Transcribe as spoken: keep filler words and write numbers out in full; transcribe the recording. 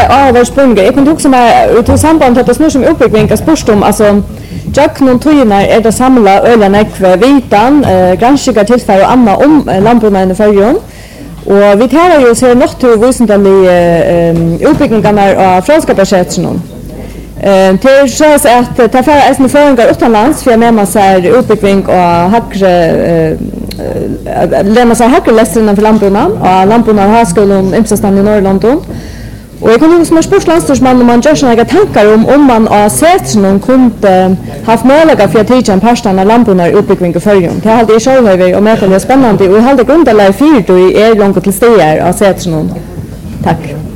ja, var sprunget. Jag kunde också med till samband att det snurrar som uppbyggning av sportstom, alltså Jack någon tøynar är det samla öllanekve vitan, eh, granskningar tillfälle och annat om eh, landbruksnäringen i Färjön. Och vi tar ju så naturvisendelig eh, uppbyggningarna av franskapersättningen. Eh, till så att ta för äsna föringar utomlands för med man sig uppbyggning och hackre eh, lämna sig hackre läsarna för landbruksnäringen och landbruksnäringen högskolan Imsastan i Norrland. Och jag kan också som sportlandslagsman om man gör såna tankar om om man av sätsen kunde haft möjlighet för att teacha en pastan av lamporna i uppbyggning och Färjön. Det hade jag själv över och mäta det spännande och jag hade grundat lära fyrt och är långt till stegar av sätsen. Tack.